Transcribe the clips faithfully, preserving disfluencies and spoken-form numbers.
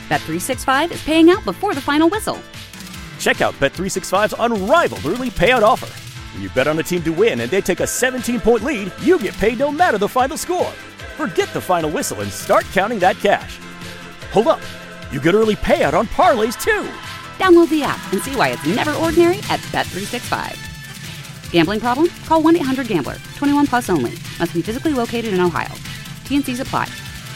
Bet three sixty-five is paying out before the final whistle. Check out Bet three sixty-five's unrivaled early payout offer. When you bet on a team to win and they take a seventeen-point lead, you get paid no matter the final score. Forget the final whistle and start counting that cash. Hold up. You get early payout on parlays, too. Download the app and see why it's never ordinary at Bet three sixty-five. Gambling problem? Call one eight hundred gambler. twenty-one plus only. Must be physically located in Ohio. T N Cs apply.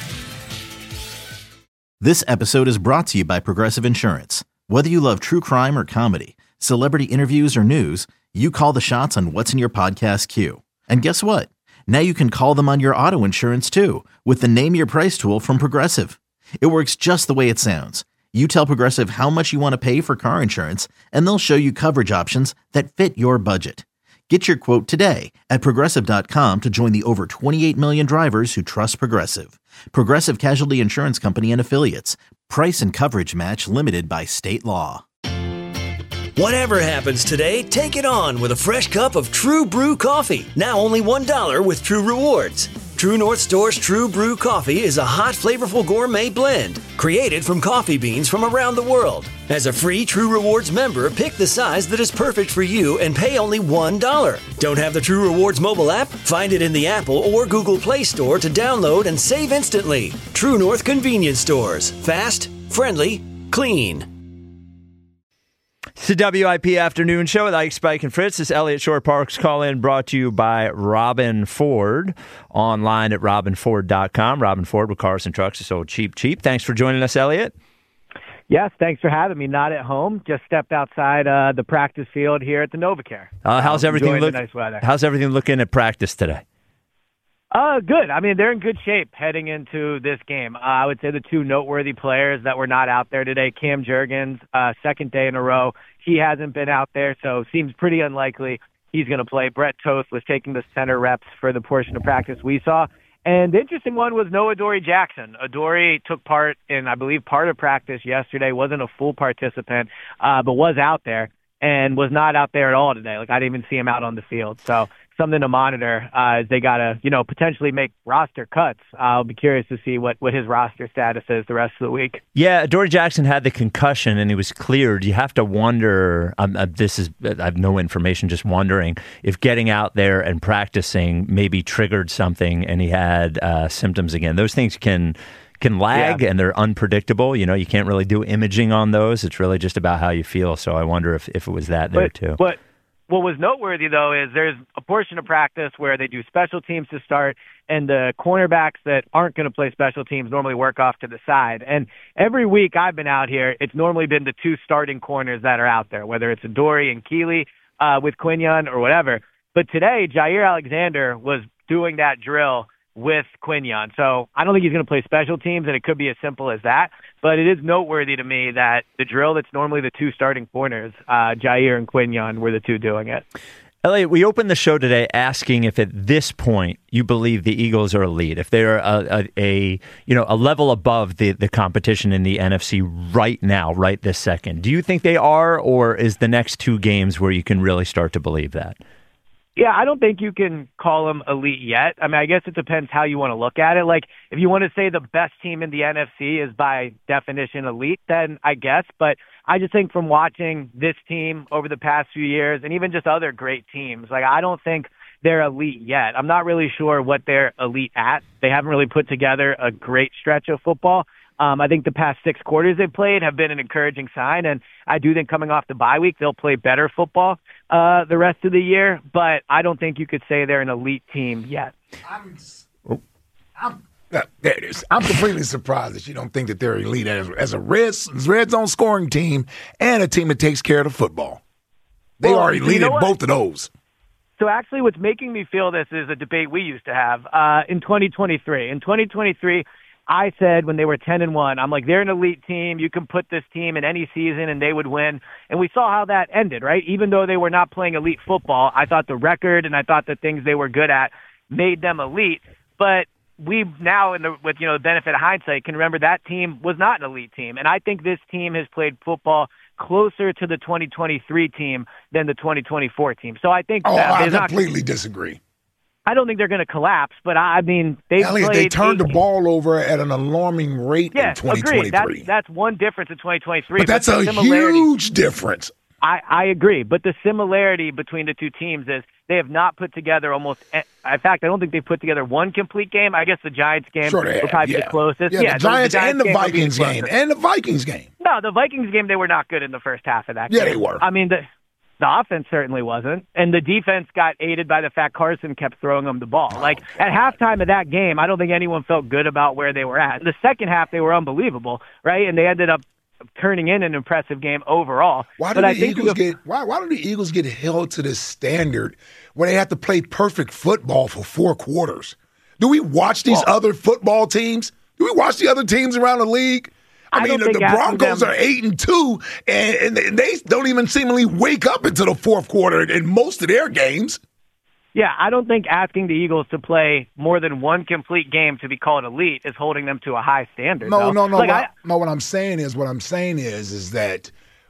This episode is brought to you by Progressive Insurance. Whether you love true crime or comedy, celebrity interviews or news, you call the shots on what's in your podcast queue. And guess what? Now you can call them on your auto insurance too with the Name Your Price tool from Progressive. It works just the way it sounds. You tell Progressive how much you want to pay for car insurance, and they'll show you coverage options that fit your budget. Get your quote today at Progressive dot com to join the over twenty-eight million drivers who trust Progressive. Progressive Casualty Insurance Company and Affiliates. Price and coverage match limited by state law. Whatever happens today, take it on with a fresh cup of True Brew coffee. Now only one dollar with True Rewards. True North Store's True Brew coffee is a hot, flavorful gourmet blend created from coffee beans from around the world. As a free True Rewards member, pick the size that is perfect for you and pay only one dollar. Don't have the True Rewards mobile app? Find it in the Apple or Google Play Store to download and save instantly. True North Convenience Stores. Fast, friendly, clean. It's the W I P Afternoon Show with Ike, Spike, and Fritz. This Elliott Shore Parks call-in brought to you by Robin Ford. Online at robin ford dot com. Robin Ford with cars and trucks is so cheap, cheap. Thanks for joining us, Elliott. Yes, thanks for having me. Not at home. Just stepped outside uh, the practice field here at the NovaCare. Uh, how's everything look? Nice weather. How's everything looking at practice today? Uh, good. I mean, they're in good shape heading into this game. Uh, I would say the two noteworthy players that were not out there today, Cam Jurgens, uh, second day in a row. He hasn't been out there, so seems pretty unlikely he's going to play. Brett Toth was taking the center reps for the portion of practice we saw. And the interesting one was no Adoree Jackson. Adoree took part in, I believe, part of practice yesterday, wasn't a full participant, uh, but was out there and was not out there at all today. Like, I didn't even see him out on the field. So something to monitor uh, as they got to, you know, potentially make roster cuts. I'll be curious to see what, what his roster status is the rest of the week. Yeah, Adoree Jackson had the concussion and he was cleared. You have to wonder, um, uh, this is, I have no information, just wondering if getting out there and practicing maybe triggered something and he had uh, symptoms again. Those things can can lag yeah. and they're unpredictable. You know, you can't really do imaging on those. It's really just about how you feel. So I wonder if, if it was that there but, too. But what was noteworthy, though, is there's a portion of practice where they do special teams to start, and the cornerbacks that aren't going to play special teams normally work off to the side. And every week I've been out here, it's normally been the two starting corners that are out there, whether it's Adoree and Keeley uh, with Quinion or whatever. But today, Jair Alexander was doing that drill with Quinion. So I don't think he's going to play special teams, and it could be as simple as that. But it is noteworthy to me that the drill that's normally the two starting corners, uh, Jair and Quinion, were the two doing it. Elliott, we opened the show today asking if at this point you believe the Eagles are elite, if they're a, a, a you know a level above the, the competition in the N F C right now, right this second. Do you think they are, or is the next two games where you can really start to believe that? Yeah, I don't think you can call them elite yet. I mean, I guess it depends how you want to look at it. Like, if you want to say the best team in the N F C is by definition elite, then I guess. But I just think from watching this team over the past few years and even just other great teams, like, I don't think they're elite yet. I'm not really sure what they're elite at. They haven't really put together a great stretch of football. Um, I think the past six quarters they've played have been an encouraging sign, and I do think coming off the bye week they'll play better football uh, the rest of the year, but I don't think you could say they're an elite team yet. I'm, I'm, there it is. I'm completely surprised that you don't think that they're elite as, as a red, red zone scoring team and a team that takes care of the football. They well, are elite you know at both of those. So actually what's making me feel this is a debate we used to have uh, in twenty twenty-three. In twenty twenty-three, I said when they were ten and one, I'm like, they're an elite team. You can put this team in any season and they would win. And we saw how that ended, right? Even though they were not playing elite football, I thought the record and I thought the things they were good at made them elite. But we now, in the, with you know the benefit of hindsight, can remember that team was not an elite team. And I think this team has played football closer to the twenty twenty-three team than the twenty twenty-four team. So I think oh, that I completely not... disagree. I don't think they're going to collapse, but I mean, they Elliot, they turned the ball over at an alarming rate yeah, in twenty twenty-three. That's, that's one difference in twenty twenty-three. But that's but a huge difference. I, I agree, but the similarity between the two teams is they have not put together almost – in fact, I don't think they've put together one complete game. I guess the Giants game sure will probably yeah. be the closest. Yeah, yeah the Giants, the Giants and the game Vikings the game. And the Vikings game. No, the Vikings game, they were not good in the first half of that yeah, game. Yeah, they were. I mean, the the offense certainly wasn't, and the defense got aided by the fact Carson kept throwing them the ball. Oh, like, at halftime of that game, I don't think anyone felt good about where they were at. The second half, they were unbelievable, right? And they ended up turning in an impressive game overall. Why do but the I think Eagles the, get why why do the Eagles get held to this standard where they have to play perfect football for four quarters? Do we watch these well, other football teams? Do we watch the other teams around the league? I, I mean, the, the Broncos them, are eight and two, and, and they don't even seemingly wake up into the fourth quarter in most of their games. Yeah, I don't think asking the Eagles to play more than one complete game to be called elite is holding them to a high standard. No, though. no, no, like no. I, no. What I'm saying is, what I'm saying is, is that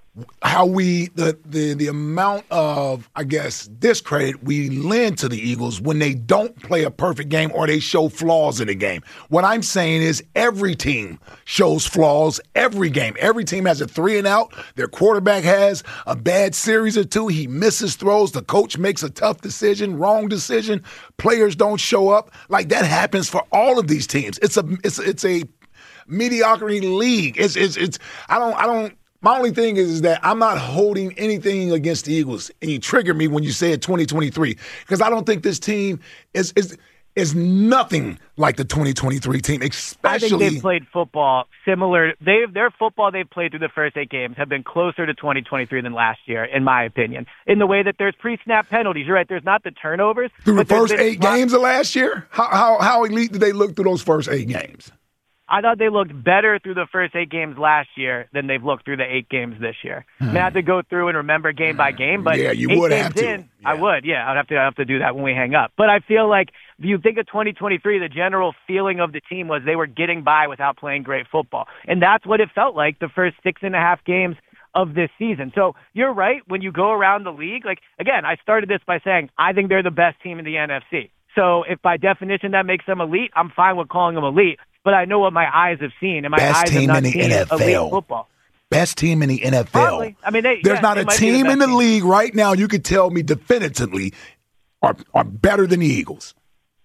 how we the the the amount of, I guess, discredit we lend to the Eagles when they don't play a perfect game or they show flaws in the game. What I'm saying is every team shows flaws every game. Every team has a three and out. Their quarterback has a bad series or two. He misses throws. The coach makes a tough decision, wrong decision. Players don't show up. Like that happens for all of these teams. It's a it's it's a mediocrity league. It's it's it's I don't I don't My only thing is, is that I'm not holding anything against the Eagles. And you triggered me when you said twenty twenty-three because I don't think this team is is is nothing like the twenty twenty-three team, especially. I think they've played football similar. They Their football they've played through the first eight games have been closer to twenty twenty-three than last year, in my opinion, in the way that there's pre-snap penalties. You're right, there's not the turnovers. Through the first eight games of last year? How, how, how elite did they look through those first eight games? I thought they looked better through the first eight games last year than they've looked through the eight games this year. Hmm. I mean, I have to go through and remember game by game, but yeah, you eight would games have to. In, yeah. I would, yeah. I'd have to, I'd have to do that when we hang up. But I feel like if you think of twenty twenty-three, the general feeling of the team was they were getting by without playing great football. And that's what it felt like the first six and a half games of this season. So you're right. When you go around the league, like, again, I started this by saying I think they're the best team in the N F C. So if by definition that makes them elite, I'm fine with calling them elite. But I know what my eyes have seen, and my Best eyes team have not in the seen N F L. elite football. Best team in the N F L. Probably. I mean, they, There's yeah, not they a might be the team best in the team. league right now you could tell me definitively are, are better than the Eagles.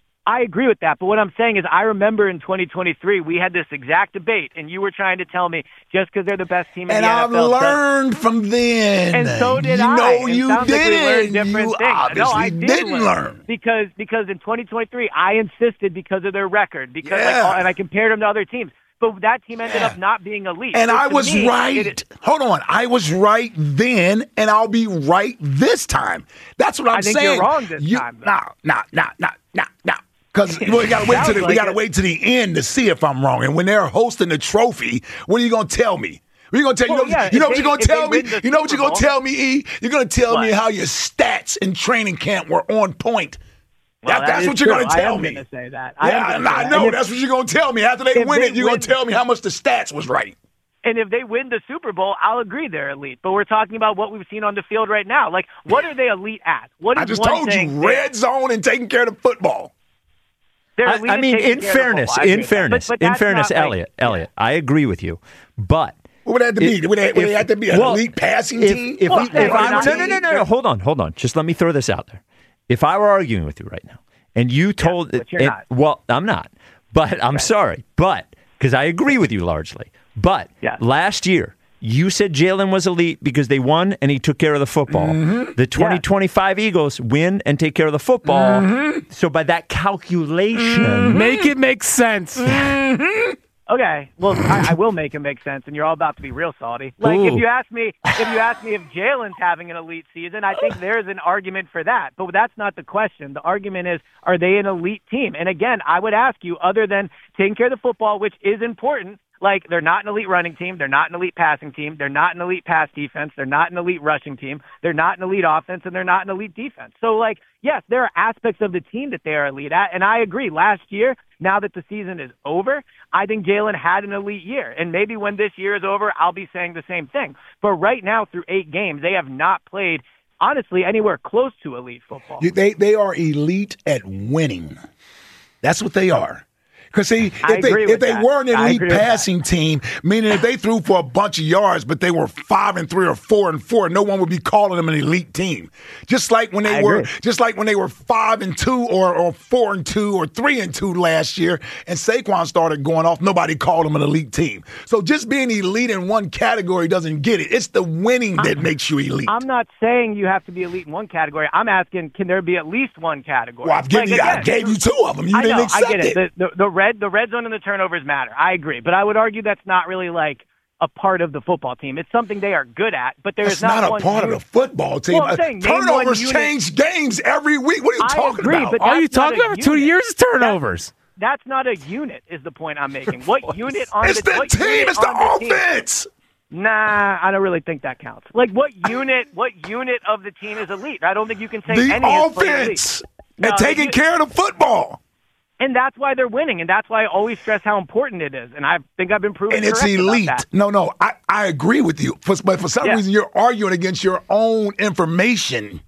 I agree with that, but what I'm saying is I remember in twenty twenty-three we had this exact debate, and you were trying to tell me just because they're the best team in and the I've N F L. And I've learned from then. And so did you I. know it you sounds didn't. Like we learned different you things. obviously no, I did didn't learn. learn. Because, because in twenty twenty-three I insisted because of their record, because yeah. like, and I compared them to other teams. But that team ended yeah. up not being elite. And so I was me, right. it, Hold on. I was right then, and I'll be right this time. That's what I'm I think saying. You're wrong this you, time. Nah, nah, nah, nah, nah, nah. Because we gotta wait to the, like we gotta it. wait to the end to see if I'm wrong. And when they're hosting the trophy, what are you gonna tell me? What are you gonna tell well, you? Know, yeah, you know what they, you're gonna tell me? The You know what you're Super gonna Bowl, tell me, E? You're gonna tell what? me how your stats in training camp were on point. Well, that, that that's is what you're true. gonna tell I am me. Gonna say that. I yeah, am gonna I, say I know. that. That's what you're gonna tell me. After they win they it, you're win, gonna tell me how much the stats was right. And if they win the Super Bowl, I'll agree they're elite. But we're talking about what we've seen on the field right now. Like, what are they elite at? What is I just one told thing you, red zone and taking care of the football. They're I, elite I at mean, taking in care of the fairness, football. I in agree. fairness, But- but in that's fairness, not like- Elliot, Elliot, I agree with you, but. What would that have to be? If- Would they, would if- they have to be an well, elite passing if, team? If, Well, we, hey, if why I'm, not? no, no, no, no, no, hold on, hold on. Just let me throw this out there. If I were arguing with you right now, and you told, but you're it, not. well, I'm not, but I'm sorry, but because I agree with you largely, but Yeah. last year you said Jalen was elite because they won and he took care of the football. Mm-hmm. The twenty twenty-five Eagles win and take care of the football. Mm-hmm. So by that calculation, Mm-hmm. Make it make sense. Okay, well, I, I will make it make sense, and you're all about to be real salty. Like, if Ooh. you ask me, if you ask me if Jalen's having an elite season, I think there's an argument for that. But that's not the question. The argument is, are they an elite team? And again, I would ask you, other than taking care of the football, which is important, like they're not an elite running team, they're not an elite passing team, they're not an elite pass defense, they're not an elite rushing team, they're not an elite offense, and they're not an elite defense. So, like, yes, there are aspects of the team that they are elite at, and I agree. Last year, now that the season is over, I think Jalen had an elite year. And maybe when this year is over, I'll be saying the same thing. But right now, through eight games, they have not played honestly anywhere close to elite football. They they are elite at winning. That's what they are. Because see, if they if they that. were an elite passing team, meaning if they threw for a bunch of yards, but they were five and three or four and four, no one would be calling them an elite team. Just like when they I were, agree. just like when they were five and two or, or four and two or three and two last year, and Saquon started going off, nobody called them an elite team. So just being elite in one category doesn't get it. It's the winning that I'm, makes you elite. I'm not saying you have to be elite in one category. I'm asking, can there be at least one category? Well, I've given like, you, again, I gave you two of them. You I didn't know, accept I get it. it. The, the, the red, the red zone and the turnovers matter. I agree, but I would argue that's not really like a part of the football team. It's something they are good at, but there That's is not, not a one part unit. of the football team. Well, I'm saying, name one Turnovers unit. change games every week. What are you I talking agree, about? but All you that's not talking a about for two unit. years is turnovers. That's not a unit, is the point I'm making. What unit on it's the, the what team. unit It's the on the offense. Team? Nah, I don't really think that counts. Like, what unit? What unit of the team is elite? I don't think you can say The any is fully offense elite. and No, taking you- care of the football. And that's why they're winning, and that's why I always stress how important it is. And I think I've been proven And it's correct about elite. that. No, no, I, I agree with you. For, but for some Yeah. reason, you're arguing against your own information.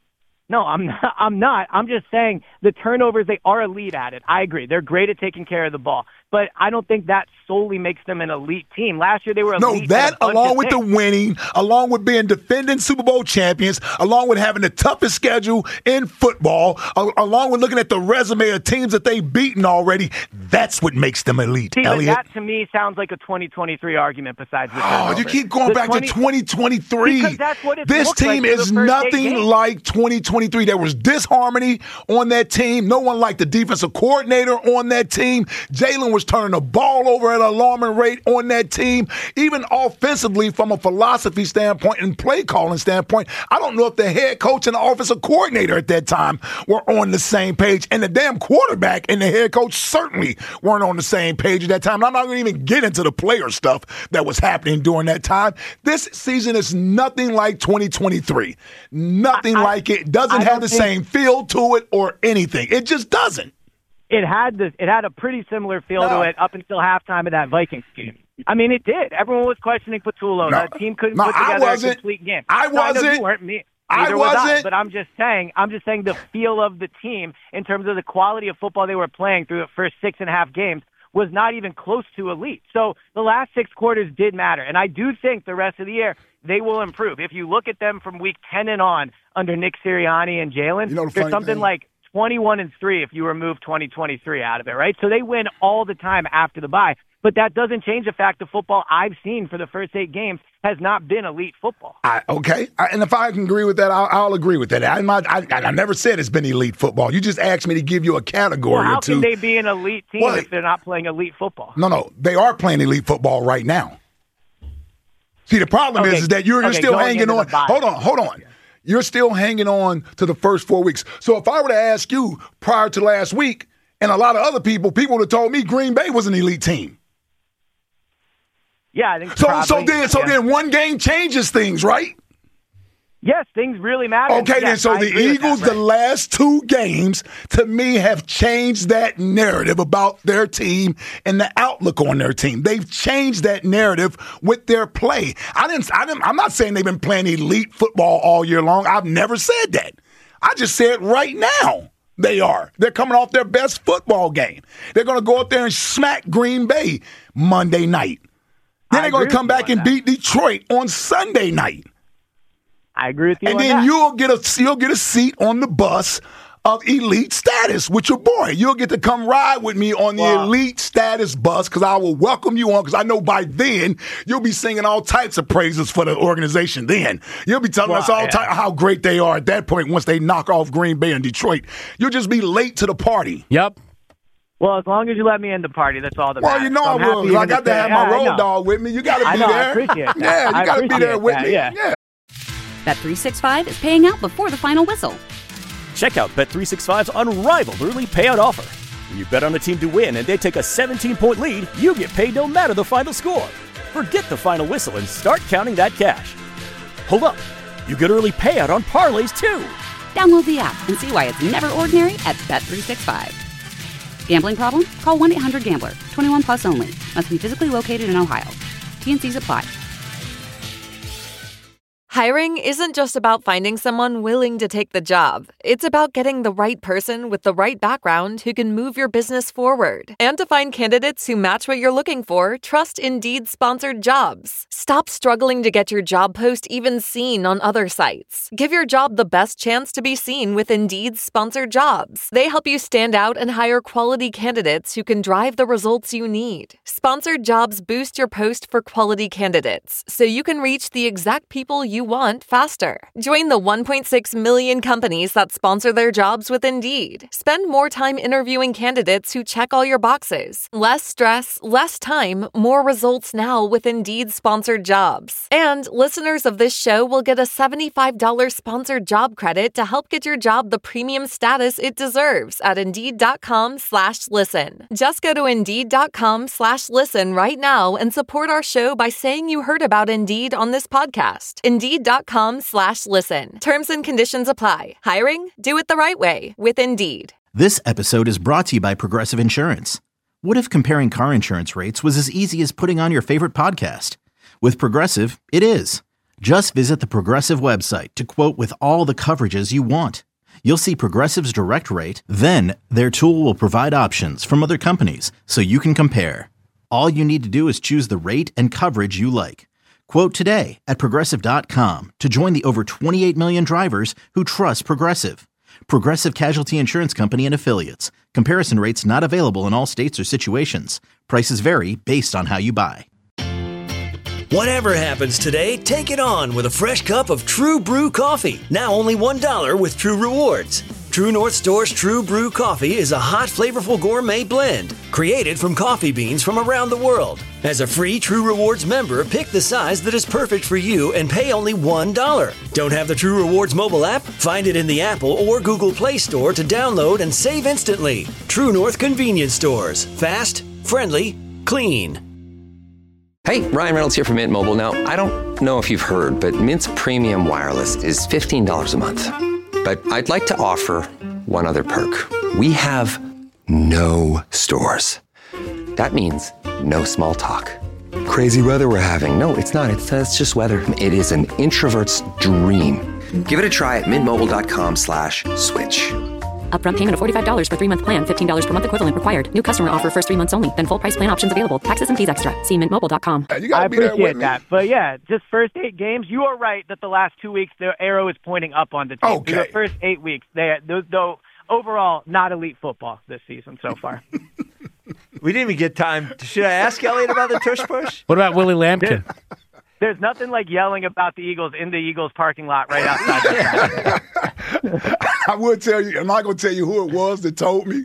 No, I'm not. I'm not. I'm just saying the turnovers, they are elite at it. I agree. They're great at taking care of the ball. But I don't think that solely makes them an elite team. Last year, they were No, elite. that at a bunch along of with the things. winning, along with being defending Super Bowl champions, along with having the toughest schedule in football, a- along with looking at the resume of teams that they've beaten already, that's what makes them elite, See, but Elliot. that to me sounds like a twenty twenty-three argument besides the Oh, turnovers. you keep going The back twenty to twenty twenty-three. Because that's what it This looks team like for is the first eight nothing games. like twenty twenty-three. There was disharmony on that team. No one liked the defensive coordinator on that team. Jalen was turning the ball over at an alarming rate on that team. Even offensively, from a philosophy standpoint and play calling standpoint, I don't know if the head coach and the offensive coordinator at that time were on the same page. And the damn quarterback and the head coach certainly weren't on the same page at that time. And I'm not going to even get into the player stuff that was happening during that time. This season is nothing like twenty twenty-three. Nothing I- like it. Doesn't I have don't the think- same feel to it or anything. It just doesn't. It had this. It had a pretty similar feel No. to it up until halftime of that Vikings game. I mean, it did. Everyone was questioning Patullo. No. The team couldn't No, put I together a wasn't. complete game. I No, I know wasn't. you weren't. Me. I Neither was wasn't. But I'm just saying. I'm just saying the feel of the team in terms of the quality of football they were playing through the first six and a half games was not even close to elite. So the last six quarters did matter, and I do think the rest of the year they will improve. If you look at them from week ten and on under Nick Sirianni and Jalen, You know the there's funny something thing? like twenty-one and three if you remove twenty twenty-three out of it, right? So they win all the time after the bye. But that doesn't change the fact the football I've seen for the first eight games has not been elite football. I, okay, I, and if I can agree with that, I'll, I'll agree with that. I'm not, I, I never said it's been elite football. You just asked me to give you a category Well, how or two. can they be an elite team Well, if they're not playing elite football? No, no, they are playing elite football right now. See, the problem Okay, is, is that you're, you're okay, still going hanging into on. the bye. Hold on, hold on. You're still hanging on to the first four weeks. So if I were to ask you prior to last week, and a lot of other people, people would have told me Green Bay was an elite team. Yeah, I think So, probably, so then, so yeah. then, one game changes things, right? Yes, things really matter. Okay, then, Yes, so I the agree with Eagles, that, the right. last two games, to me, have changed that narrative about their team and the outlook on their team. They've changed that narrative with their play. I didn't, I didn't, I'm not saying they've been playing elite football all year long. I've never said that. I just said right now they are. They're coming off their best football game. They're going to go up there and smack Green Bay Monday night. Then I they're going agree to come with you back on and that. beat Detroit on Sunday night. I agree with you And on then that. you'll get a you'll get a seat on the bus of elite status with your boy. You'll get to come ride with me on the Wow. elite status bus because I will welcome you on because I know by then you'll be singing all types of praises for the organization. Then you'll be telling us Wow, all yeah. ty- how great they are at that point once they knock off Green Bay and Detroit. You'll just be late to the party. Yep. Well, as long as you let me in the party, that's all that Well, matters. you know So I I'm will. happy I even got to say- have yeah, my I road know. dog with me. You got to I be know, I there. appreciate that. Yeah, you I got to be there appreciate with that, me. yeah. yeah. Bet three sixty-five is paying out before the final whistle. Check out Bet three sixty-five's unrivaled early payout offer. When you bet on a team to win and they take a seventeen-point lead, you get paid no matter the final score. Forget the final whistle and start counting that cash. Hold up. You get early payout on parlays too. Download the app and see why it's never ordinary at Bet three sixty-five. Gambling problem? Call one eight hundred gambler. twenty-one plus only. Must be physically located in Ohio. T and C's apply. Hiring isn't just about finding someone willing to take the job. It's about getting the right person with the right background who can move your business forward. And to find candidates who match what you're looking for, trust Indeed-sponsored jobs. Stop struggling to get your job post even seen on other sites. Give your job the best chance to be seen with Indeed-sponsored jobs. They help you stand out and hire quality candidates who can drive the results you need. Sponsored jobs boost your post for quality candidates, so you can reach the exact people you want faster. Join the one point six million companies that sponsor their jobs with Indeed. Spend more time interviewing candidates who check all your boxes. Less stress, less time, more results now with Indeed-sponsored jobs. And listeners of this show will get a seventy-five dollars sponsored job credit to help get your job the premium status it deserves at Indeed.com slash listen. Just go to Indeed.com slash listen right now and support our show by saying you heard about Indeed on this podcast. Indeed.com slash listen. Terms and conditions apply. Hiring? Do it the right way with Indeed. This episode is brought to you by Progressive Insurance. What if comparing car insurance rates was as easy as putting on your favorite podcast? With Progressive, it is. Just visit the Progressive website to quote with all the coverages you want. You'll see Progressive's direct rate, then their tool will provide options from other companies so you can compare. All you need to do is choose the rate and coverage you like. Quote today at Progressive dot com to join the over twenty-eight million drivers who trust Progressive. Progressive Casualty Insurance Company and Affiliates. Comparison rates not available in all states or situations. Prices vary based on how you buy. Whatever happens today, take it on with a fresh cup of True Brew coffee. Now only one dollar with True Rewards. True North Store's True Brew coffee is a hot, flavorful gourmet blend created from coffee beans from around the world. As a free True Rewards member, pick the size that is perfect for you and pay only one dollar. Don't have the True Rewards mobile app? Find it in the Apple or Google Play Store to download and save instantly. True North Convenience Stores. Fast, friendly, clean. Hey, Ryan Reynolds here from Mint Mobile. Now, I don't know if you've heard, but Mint's premium wireless is fifteen dollars a month. But I'd like to offer one other perk. We have no stores. That means no small talk. Crazy weather we're having. No, it's not. It's, uh, it's just weather. It is an introvert's dream. Give it a try at mintmobile.com slash switch. Upfront payment of forty-five dollars for three-month plan, fifteen dollars per month equivalent required. New customer offer first three months only. Then full price plan options available. Taxes and fees extra. See mint mobile dot com. I appreciate that. But yeah, just first eight games, you are right that the last two weeks the arrow is pointing up on the team. Okay. The first eight weeks, they though overall not elite football this season so far. We didn't even get time. To, should I ask Elliot about the tush push? What about Willie Lampkin? There's nothing like yelling about the Eagles in the Eagles parking lot right outside. I would tell you, I'm not going to tell you who it was that told me,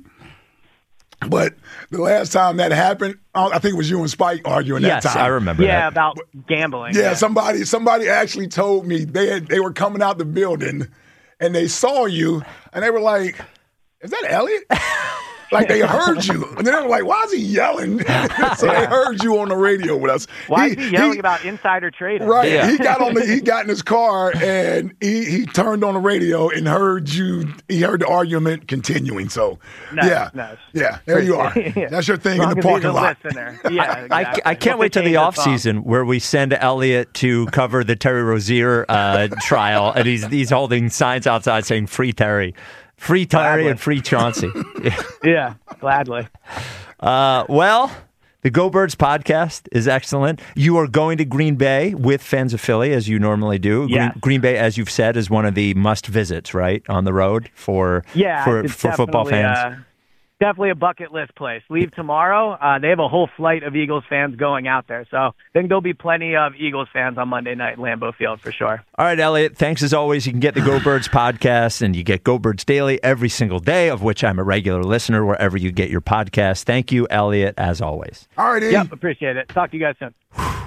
but the last time that happened, I think it was you and Spike arguing yes, that time. I remember yeah, that. about gambling. Yeah, yeah, somebody somebody actually told me they had, they were coming out the building and they saw you and they were like, is that Elliot? Like they heard you, and then they were like, "Why is he yelling?" So they heard you on the radio with us. Why he, is he yelling he, about insider trading? Right. Yeah. He got on the he got in his car and he, he turned on the radio and heard you. He heard the argument continuing. So nice, yeah, nice. yeah, there you are. yeah. That's your thing Long in the parking lot. Listener. Yeah, exactly. I, I can't wait till the off season where we send Elliot to cover the Terry Rozier uh, trial, and he's he's holding signs outside saying "Free Terry." Free Terry Gladly. and free Chauncey. Yeah, gladly. Uh, well, the Go Birds podcast is excellent. You are going to Green Bay with Fans of Philly, as you normally do. Yes. Green, Green Bay, as you've said, is one of the must visits, right, on the road for yeah, for, it's for football fans. Uh, definitely a bucket list place. Leave tomorrow. Uh, they have a whole flight of Eagles fans going out there. So I think there'll be plenty of Eagles fans on Monday night at Lambeau Field for sure. All right, Elliot, thanks as always. You can get the Go Birds podcast and you get Go Birds Daily every single day, of which I'm a regular listener wherever you get your podcast. Thank you, Elliot, as always. All right, Yep, appreciate it. Talk to you guys soon.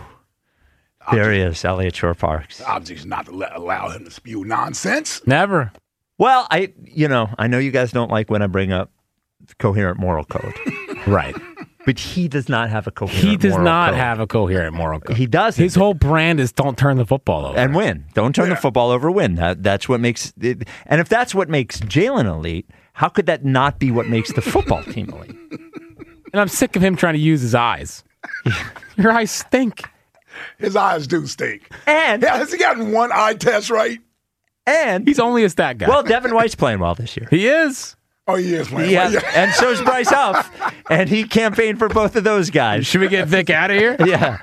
There he is, Elliot Shore Parks. Obviously, not to let, allow him to spew nonsense. Never. Well, I, you know, I know you guys don't like when I bring up coherent moral code. Right. But he does not have a coherent He does moral not code. have a coherent moral code. He doesn't. His whole brand is don't turn the football over. And win. Don't turn Yeah. the football over, win. That, that's what makes it. And if that's what makes Jalen elite, how could that not be what makes the football team elite? And I'm sick of him trying to use his eyes. Your eyes stink. His eyes do stink. And yeah, has he gotten one eye test right? And he's only a stat guy. Well, Devin White's playing well this year. He is. Oh, he is playing yeah, well. Yeah. And so is Bryce Huff. And he campaigned for both of those guys. Should we get Vic out of here? Yeah.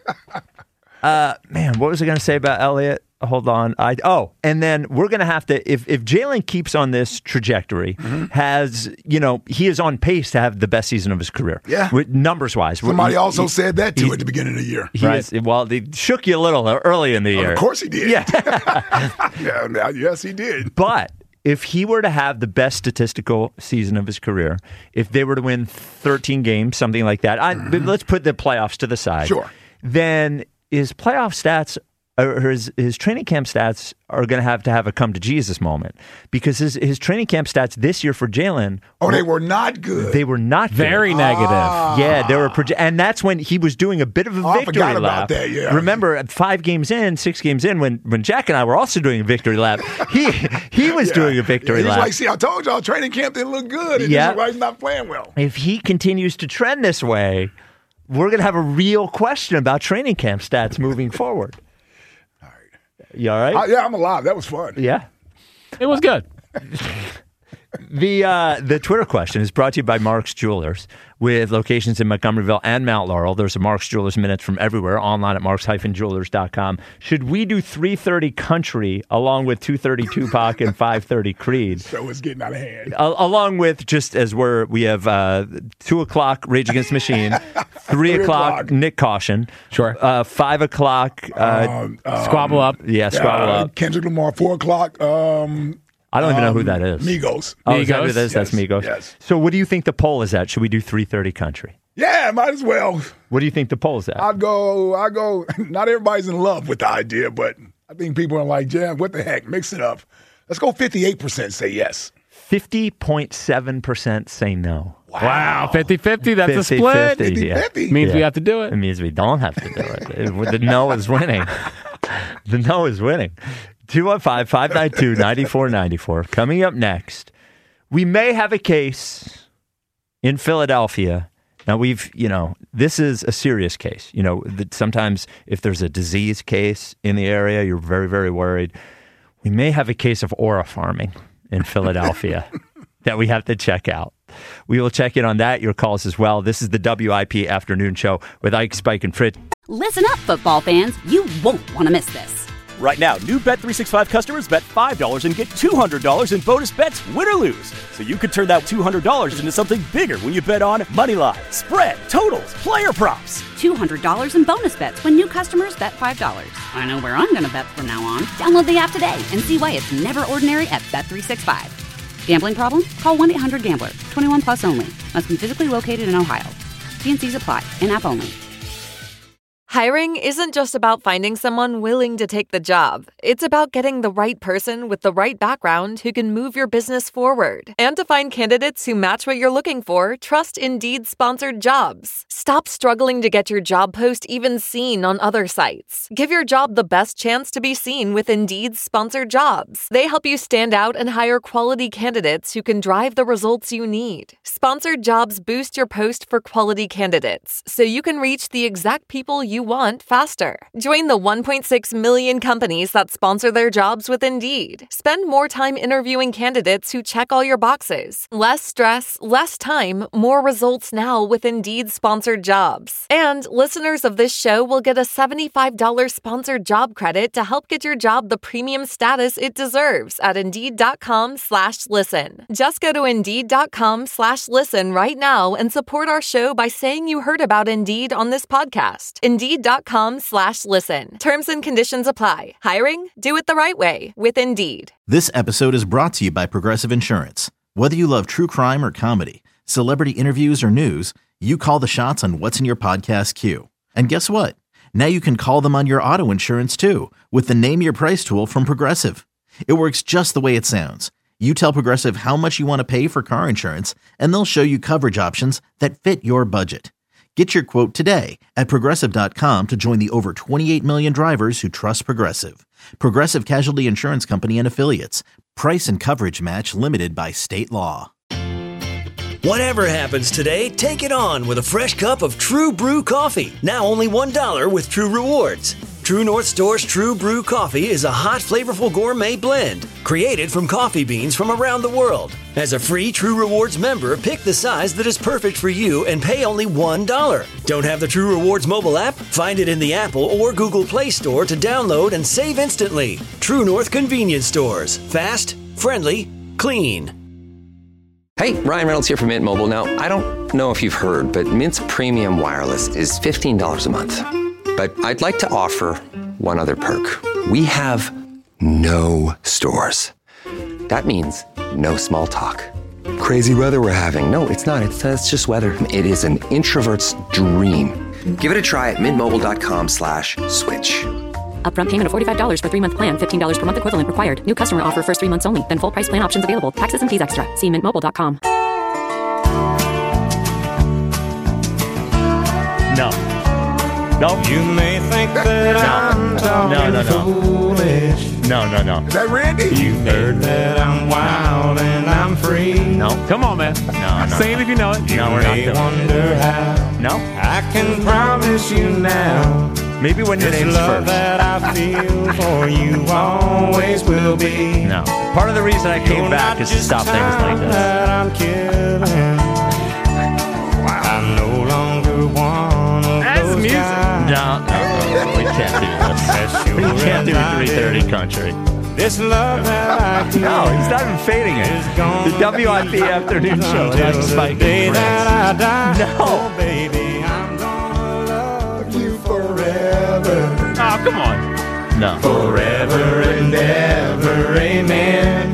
Uh, man, what was I going to say about Elliott? Hold on. I oh, and then we're going to have to, if, if Jalen keeps on this trajectory, mm-hmm. has, you know, he is on pace to have the best season of his career. Yeah. Numbers wise. Somebody he, also he, said that too he, at the beginning of the year. He right. is, well, they shook you a little early in the year. Oh, of course he did. Yeah. yeah. Yes, he did. But if he were to have the best statistical season of his career, if they were to win thirteen games, something like that, I, mm-hmm. let's put the playoffs to the side. Sure. Then his playoff stats, or his, his training camp stats are going to have to have a come to Jesus moment, because his, his training camp stats this year for Jalen. Oh, they were not good. They were not good. Very negative. Ah. Yeah, they were, proje- and that's when he was doing a bit of a oh, victory I forgot lap. About that, yeah. Remember, five games in, six games in, when, when Jack and I were also doing a victory lap, he he was yeah. doing a victory yeah, lap. Like, see, I told y'all training camp didn't look good. And yeah. this is why he's not playing well. If he continues to trend this way, we're going to have a real question about training camp stats moving forward. All right. You all right? Uh, yeah, I'm alive. That was fun. Yeah. It was good. The uh, the Twitter question is brought to you by Mark's Jewelers, with locations in Montgomeryville and Mount Laurel. There's a Mark's Jewelers Minutes from everywhere, online at marks dash jewelers dot com. Should we do three thirty Country along with two thirty Tupac and five thirty Creed? So it's getting out of hand. Uh, along with, just as we're, we have uh, two o'clock Rage Against the Machine, three, three o'clock, o'clock Nick Caution. Sure. Uh, five o'clock uh, um, um, Squabble Up. Yeah, Squabble uh, Up. Kendrick Lamar, four o'clock. Um, I don't even um, know who that is. Migos. Oh, Migos? is that who that is? Yes, That's Migos. yes. So what do you think the poll is at? Should we do three thirty Country? Yeah, might as well. What do you think the poll is at? I'll go, I go, not everybody's in love with the idea, but I think people are like, yeah, what the heck, mix it up. Let's go fifty-eight percent say yes. fifty point seven percent say no. Wow, fifty-fifty, that's fifty, a split. fifty, yeah. fifty. Means Yeah. we have to do it. It means we don't have to do it. The no is winning. The no is winning. two one five, five nine two, nine four nine four. Coming up next, we may have a case in Philadelphia. Now, we've, you know, this is a serious case. You know, that sometimes if there's a disease case in the area, you're very, very worried. We may have a case of aura farming in Philadelphia that we have to check out. We will check in on that, your calls as well. This is the W I P Afternoon Show with Ike, Spike, and Fritz. Listen up, football fans. You won't want to miss this. Right now, new Bet three sixty-five customers bet five dollars and get two hundred dollars in bonus bets, win or lose. So you could turn that two hundred dollars into something bigger when you bet on moneyline, spread, totals, player props. two hundred dollars in bonus bets when new customers bet five dollars. I know where I'm going to bet from now on. Download the app today and see why it's never ordinary at Bet three sixty-five. Gambling problem? Call one eight hundred gambler. twenty-one plus only. Must be physically located in Ohio. T and C's apply. In-app only. Hiring isn't just about finding someone willing to take the job. It's about getting the right person with the right background who can move your business forward. And to find candidates who match what you're looking for, trust Indeed sponsored jobs. Stop struggling to get your job post even seen on other sites. Give your job the best chance to be seen with Indeed sponsored jobs. They help you stand out and hire quality candidates who can drive the results you need. Sponsored jobs boost your post for quality candidates, so you can reach the exact people you want faster. Join the one point six million companies that sponsor their jobs with Indeed. Spend more time interviewing candidates who check all your boxes. Less stress, less time, more results now with Indeed sponsored jobs. And listeners of this show will get a seventy-five dollars sponsored job credit to help get your job the premium status it deserves at Indeed.com slash listen. Just go to Indeed.com slash listen right now and support our show by saying you heard about Indeed on this podcast. Indeed.com slash listen. Terms and conditions apply. Hiring? Do it the right way with Indeed. This episode is brought to you by Progressive Insurance. Whether you love true crime or comedy, celebrity interviews or news, you call the shots on what's in your podcast queue. And guess what? Now you can call them on your auto insurance too with the Name Your Price tool from Progressive. It works just the way it sounds. You tell Progressive how much you want to pay for car insurance, and they'll show you coverage options that fit your budget. Get your quote today at Progressive dot com to join the over twenty-eight million drivers who trust Progressive. Progressive Casualty Insurance Company and Affiliates. Price and coverage match limited by state law. Whatever happens today, take it on with a fresh cup of True Brew coffee. Now only one dollar with True Rewards. True North Store's True Brew coffee is a hot, flavorful gourmet blend created from coffee beans from around the world. As a free True Rewards member, pick the size that is perfect for you and pay only one dollar. Don't have the True Rewards mobile app? Find it in the Apple or Google Play Store to download and save instantly. True North Convenience Stores. Fast, friendly, clean. Hey, Ryan Reynolds here from Mint Mobile. Now, I don't know if you've heard, but Mint's premium wireless is fifteen dollars a month. But I'd like to offer one other perk. We have no stores. That means no small talk. Crazy weather we're having. No, it's not. It's, uh, it's just weather. It is an introvert's dream. Give it a try at mintmobile.com slash switch. Upfront payment of forty-five dollars for three-month plan, fifteen dollars per month equivalent required. New customer offer first three months only. Then full price plan options available. Taxes and fees extra. See mint mobile dot com. No. No. You may think that no. I'm talking no, no, no. foolish. No, no, no. Is that Randy? You heard that I'm wild and I'm free. No. Come on, man. No, no. Say it if you know it. No, we're You not may doing wonder how. No. I can promise you now. Maybe when your This name's love first. that I feel for you always will be. No. Part of the reason I came You're back not is to just stop things like time this. that I'm killing. I'm no longer one of That's those music. guys. No, no, no, we can't do this. That you We can't do and I three thirty did. country. This love that I feel. No, he's not even fading it. The W I P afternoon show. Until That's the Spike day and that Friends. I die. No. Oh, baby, I'm gonna love you forever. Oh, come on. No. Forever and ever, amen.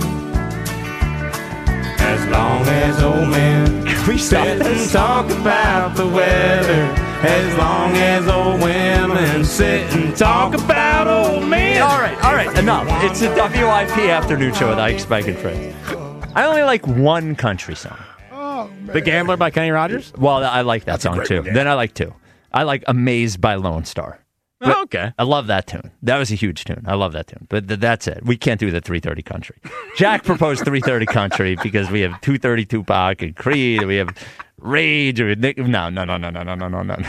As long as old men Can we stop sit this? and talk about the weather. As long as old women sit and talk about old men. All right, all right, enough. It's the W I P afternoon show with Ike, Spike, and Friends. I only like one country song. Oh, man. The Gambler by Kenny Rogers? Well, I like that That's a song great too. one, yeah. Then I like two. I like Amazed by Lone Star. But Oh, okay. I love that tune. That was a huge tune. I love that tune. But th- that's it. We can't do the three thirty country. Jack proposed three thirty country because we have two thirty Tupac and Creed. And we have Rage. Or Nick. No, no, no, no, no, no, no, no, no.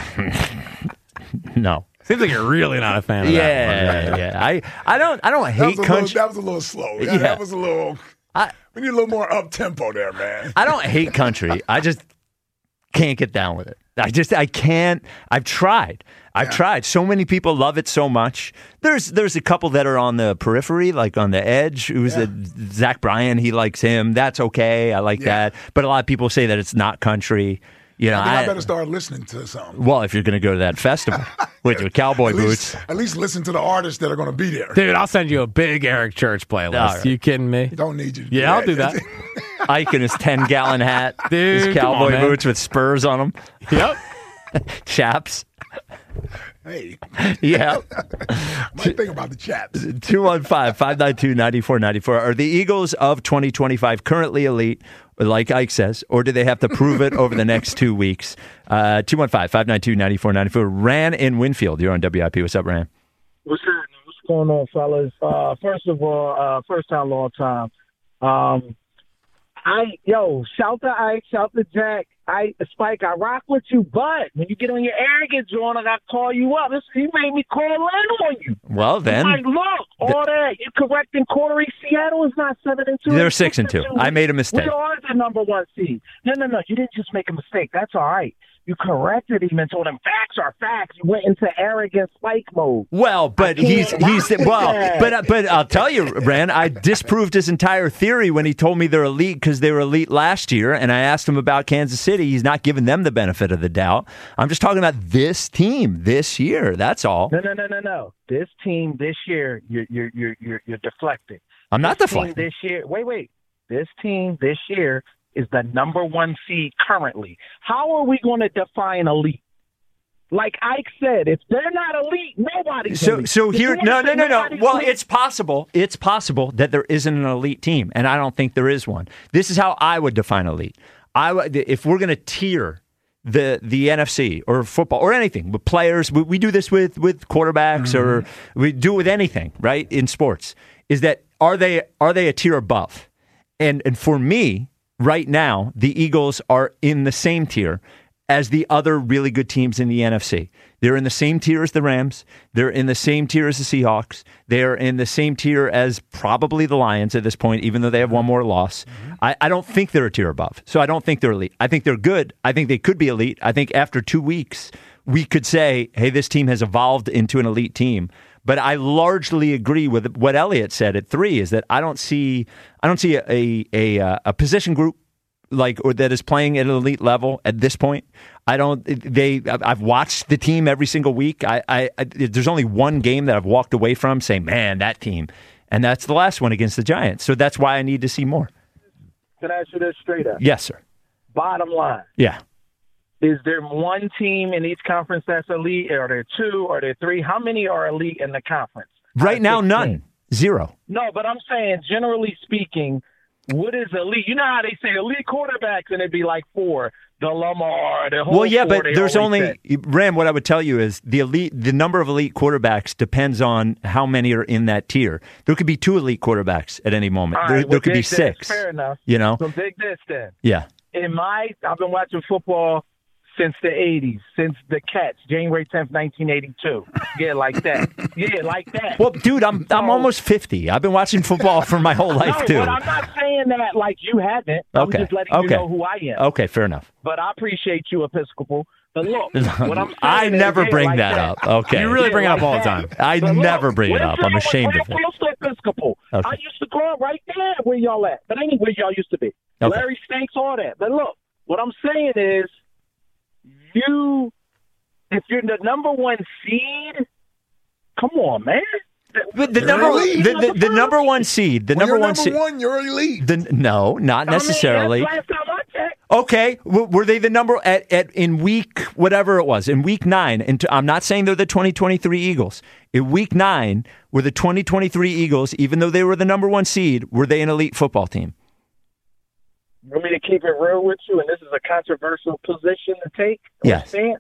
No. Seems like you're really not a fan of that Yeah, one. yeah. I, I don't, I don't That hate was, a little, country. that was a little slow. That, Yeah. that was a little. I, We need a little more up tempo there, man. I don't hate country. I just can't get down with it. I just I can't. I've tried. I've Yeah. tried. So many people love it so much. There's there's a couple that are on the periphery, like on the edge. Who's Yeah. the Zach Bryan? He likes him. That's okay. I like Yeah. that. But a lot of people say that it's not country. You know, I think I, I- better start listening to some. well, if you're going to go to that festival with your cowboy At boots, least, at least listen to the artists that are going to be there. Dude, I'll send you a big Eric Church playlist. All right. You kidding me? Don't need you. To Yeah, I'll do that. Ike in his ten gallon hat, Dude, his come on, cowboy man. boots with spurs on them, Yep. chaps. Hey, Yeah. might think about the chaps. two one five, five nine two, nine four nine four. Are the Eagles of twenty twenty-five currently elite, like Ike says, or do they have to prove it over the next two weeks? Uh, two one five, five nine two, nine four nine four. Ran in Winfield. You're on W I P. What's up, Ran? What's happening? What's going on, fellas? Uh, first of all, uh, first time, long time. Um, I yo, shout to Ike, shout to Jack. I Spike, I rock with you, but when you get on your arrogance, John, I got to call you up. This, you made me call in on you. Well, then. Like, look, all that you correcting Corey. Seattle is not seven and two. They're six and two. I made a mistake. We are the number one seed. No, no, no. You didn't just make a mistake. That's all right. You corrected him and told him facts are facts. You went into arrogant Spike mode. Well, but he's he's well, but but I'll tell you, Ran, I disproved his entire theory when he told me they're elite because they were elite last year, and I asked him about Kansas City. He's not giving them the benefit of the doubt. I'm just talking about this team this year. That's all. No, no, no, no, no. This team this year, you're you're you're you're, you're deflecting. I'm not this deflecting. Team this year, wait, wait. This team this year is the number one seed currently. How are we going to define elite? Like Ike said, if they're not elite, nobody's So, elite. so If here, you wanna no, no, say no, no. nobody's Well, elite- it's possible. It's possible that there isn't an elite team, and I don't think there is one. This is how I would define elite. I would, if we're going to tier the the N F C or football or anything with players, we, we do this with with quarterbacks, Mm-hmm. or we do it with anything, right? In sports, is that are they are they a tier above? And and for me, right now, the Eagles are in the same tier as the other really good teams in the N F C. They're in the same tier as the Rams. They're in the same tier as the Seahawks. They're in the same tier as probably the Lions at this point, even though they have one more loss. Mm-hmm. I, I don't think they're a tier above. So I don't think they're elite. I think they're good. I think they could be elite. I think after two weeks, we could say, hey, this team has evolved into an elite team. But I largely agree with what Elliott said at three, is that I don't see I don't see a a, a, a position group like or that is playing at an elite level at this point. I don't. They. I've watched the team every single week. I, I, I. There's only one game that I've walked away from saying, "Man, that team," and that's the last one against the Giants. So that's why I need to see more. Can I ask you this straight up? Yes, sir. Bottom line. Yeah. Is there one team in each conference that's elite? Are there two? Are there three? How many are elite in the conference? Right now, none. Zero. No, but I'm saying, generally speaking, what is elite? You know how they say elite quarterbacks, and it'd be like four. The Lamar, the whole Well, yeah, four, but there's only, say. Ram, what I would tell you is the elite, the number of elite quarterbacks depends on how many are in that tier. There could be two elite quarterbacks at any moment. All There, right, there well, could be dig this. six. Fair enough. You know? So dig this then. Yeah. In my, I've been watching football since the eighties, since the Cats, January tenth, nineteen eighty-two. Yeah, like that. Yeah, like that. Well, dude, I'm I'm almost fifty. I've been watching football for my whole life, no, too. But I'm not saying that like you haven't. I'm Okay. just letting Okay. you know who I am. Okay, fair enough. But I appreciate you, Episcopal. But look, what I'm saying I is, never yeah, bring like that, that up. Okay. You really bring it Yeah, up like all the that. time. I But never look, bring it we're up. I'm real- ashamed we're of it. close to Episcopal. Okay. I used to grow up right there where y'all at. But ain't where y'all used to be. Okay. Larry Stanks, all that. But look, what I'm saying is, you, if you're the number one seed, come on, man. But the You're number elite. the, the, the number one seed, the When number you're one number seed. one, you're elite. The, no, not necessarily. I mean, that's last time I checked. Okay, w- were they the number at, at in week whatever it was in week nine? And t- I'm not saying they're the twenty twenty-three Eagles. In week nine, were the twenty twenty-three Eagles, even though they were the number one seed, were they an elite football team? You want me to keep it real with you, and this is a controversial position to take? or Yes. Stance?